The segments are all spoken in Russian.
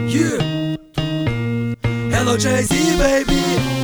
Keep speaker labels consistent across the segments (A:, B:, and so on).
A: Yeah. Hello Jay-Z, baby.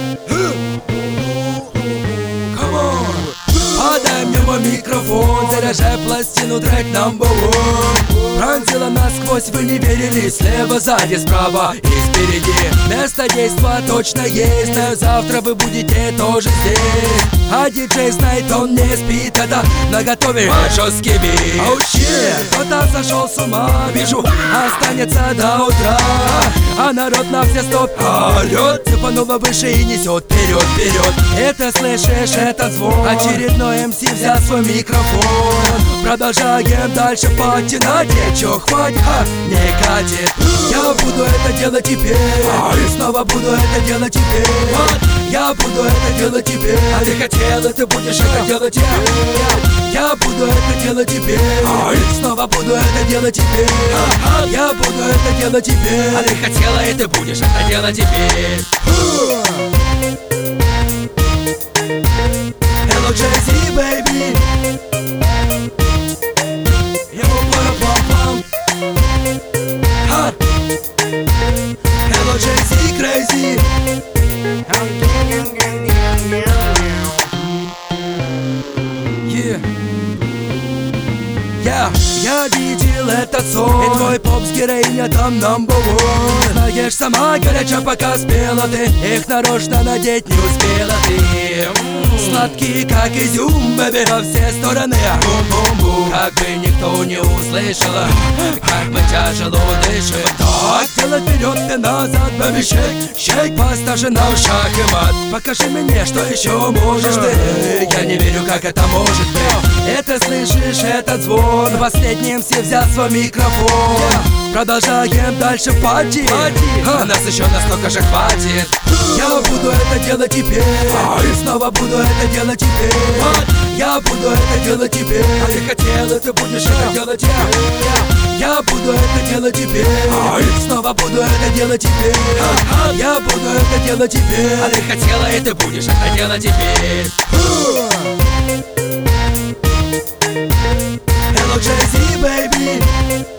A: Come on. Подай мне мой микрофон, заряжай пластину, трек number one. Пронзила насквозь, вы не верили. Слева, сзади, справа и спереди. Место действа точно есть, но завтра вы будете тоже здесь. А диджей знает, он не спит, это наготове жесткий бит. Oh shit, кто-то сошел с ума, вижу, останется до утра. А народ на все стоп орёт, цепануло выше и несет вперед, вперед. Это слышишь, это звон. Очередной МС взял свой микрофон. Продолжаем дальше потянать. Чё, хватит, не катит. Я буду это делать теперь, и снова буду это делать теперь. Я буду это делать теперь, а ты хотел, и ты будешь это делать теперь. Я буду это делать теперь, и снова буду это делать теперь. Я буду это делать теперь, а ты хотела, и ты будешь это делать теперь. Hello Jay-Z, baby. Ему пара-пам-пам. Hello Jay-Z, crazy. Yeah. Я видел этот сон, и твой поп с героиня там number one. Знаешь, сама горяча, пока спела ты, их нарочно надеть не успела ты. Сладкие, как изюм, бэби, во все стороны. Бум-бум-бум, как бы никто не услышала, как мы тяжело дышим. Так, делай вперед и назад, бэби, шейк, шейк. Поставь на ушах и мат. Покажи мне, что еще можешь ты. Я не верю, как это может быть. Это слышишь, этот звон. Последним все взял свой микрофон. Продолжаем дальше пати. А нас еще настолько же хватит. Я буду это делать теперь, и снова буду это делать теперь. Я буду это делать теперь, а ты хотел, и ты будешь это делать теперь. Я буду это делать теперь, и снова буду это делать теперь. Я буду это делать теперь, а ты хотела, и ты будешь это делать теперь. Hello Jay-Z, baby.